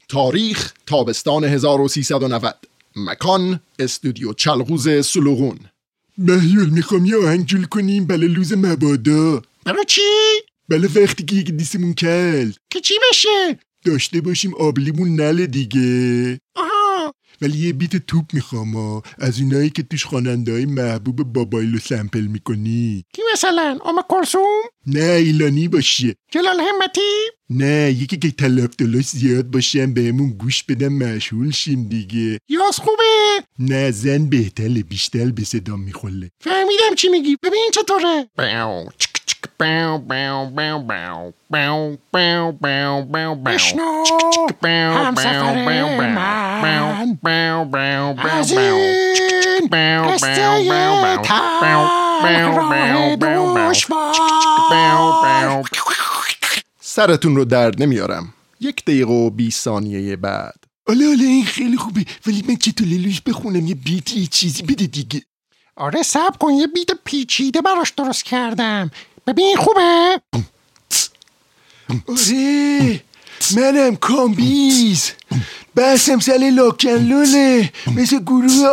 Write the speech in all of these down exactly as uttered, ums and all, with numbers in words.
تاریخ تابستان هزار و سیصد و نود. مکان استودیو چلغوز سلوغون. مهیول میخوام یه آهنگ جول کنیم بله لوز مبادا. برای چی؟ بله وقتی که یک دیسمون کل که چی بشه؟ داشته باشیم آبلیمون نله دیگه. آها. ولی یه بیت توپ میخوام از اونایی که توش خواننده های محبوب بابایلو سمپل میکنی. کی مثلا؟ ام کلثوم؟ نه ایلانی باشه. جلال همتی؟ نه یکی که طرفداراش زیاد باشن بهمون گوش بدن مشهور شیم دیگه. یاس خوبه؟ نه زن بهتره بیشتر به صدا میخوره. فهمیدم چی میگی. ببین چطوره. بشنو همسفر من از این قصه تلخ راه دشوار. سرتون رو درد نمیارم. یک دقیقه و بیست ثانیه بعد. آله آله این خیلی خوبه ولی من چطور لیلوش بخونم یه بیتی یه چیزی بده دیگه. آره صبر کن یه بیت پیچیده براش درست کردم. ببین خوبه؟ آره منم کامبیز بسم سل لاکنلونه مثل گروه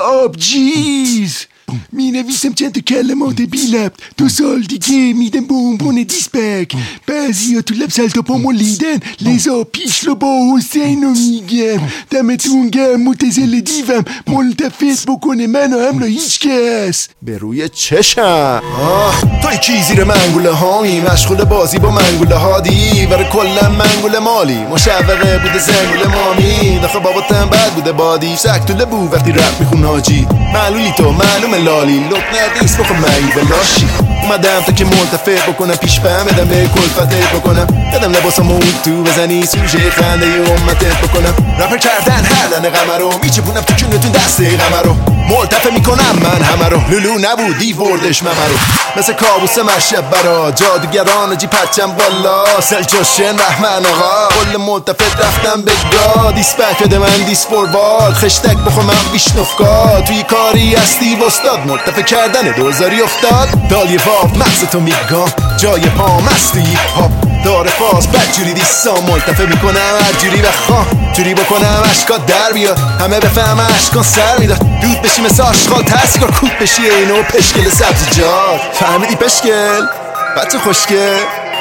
آبجیز می نویسم چند تا کلمات بی لب دو سال دیگه میدم به عنوان دیسپک بعضی ها تو لب سلتا پامو لیدن لذا پیش رو با حسین رو میگم دمتون گرم متزل دیوم ملتفت بکنه من و همراه هیچ کس به روی چشم. آه توی کی زیر منگوله هامی مشغول بازی با منگوله هادی برای کلا منگوله مالی مشوقه بوده زنگوله مامی داخل بابا تنبل بوده بادی سک تو لبو وقتی رپ میخون حاجی معلولی تو معلوم لالی لط ندیست بخون مایی بلاشی اومدم تا که ملتفت بکنم پیش بهم بدم به کلفتت بکنم بدم لباسم اون تو بزنی سوژه خنده ی امتت بکنم رپر کردن هر دن غمه رو میچپونم تو کنتون دسته غمه رو ملتفه میکنم من همه رو لولو نبود دیوردش ممه رو مثل کابوس مشب برا جادوگران جی پرچم بالا سلجوشن رحمن آقا کل ملتفت رفتم به گاد دیسپک بده من دیس فوروارد خشتک بخور من بیشنفکا توی کاری هستی وستاد ملتفه کردن دوزاری افتاد دالی واب مغزتو میگم جای پام است توی هاپ داره فاز بد جوری دیسا ملتفه میکنم هر جوری بخوام جوری بکنم اشکات در بیاد همه بفهم اشکان سر میداد دود بشی مثل آشغال تسکار کوت بشی اینو پشکل سبزیجات فهمیدی پشکل؟ بچه خوشگل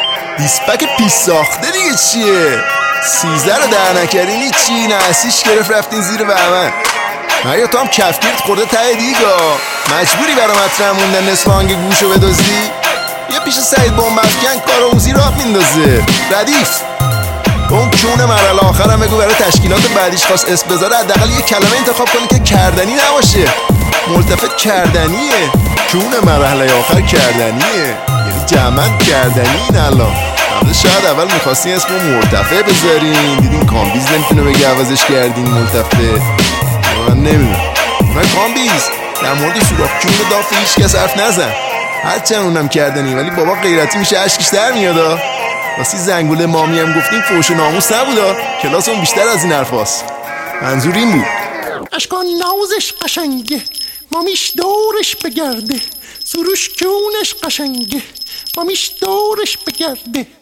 دیسپک پیش ساخته دیگه چیه؟ سیزده رو در نکردین چی نسیش گرفت رفتین زیر بهمن مریا تو هم کفگیرت خورده ته دیگا مجبوری برا مطرح موندن نصف آنگ گوشو بدزدی یه پیش سعید بومبفکن کاروزی راه میندازه ردیف اون کونه مرحله آخرم بگو برای تشکیلات بعدیش خواست اسم بذاره حداقل یه کلمه انتخاب کنی که کردنی نباشه ملتفت کردنیه کونه مرحله آخر کردنیه یعنی جمعن کردنی این الان قبل شاید اول میخواستی اسمو مرتفع بذارین دیدین کامبیز نمیتونه بگه عوضش کردین ملتفع من نمیدونم من کامبیز در مورد سوراخ کون داف هیچ کس حرف نزن هرچند اونم کردنی ولی بابا غیرتی میشه اشکش در میادا واسه زنگوله مامی هم گفتیم فوش و ناموس نبودا کلاس اون بیشتر از این حرفاست منظور این بود اشکان نازش قشنگه مامیش دورش بگرده سروش کونش قشنگه مامیش دورش بگرده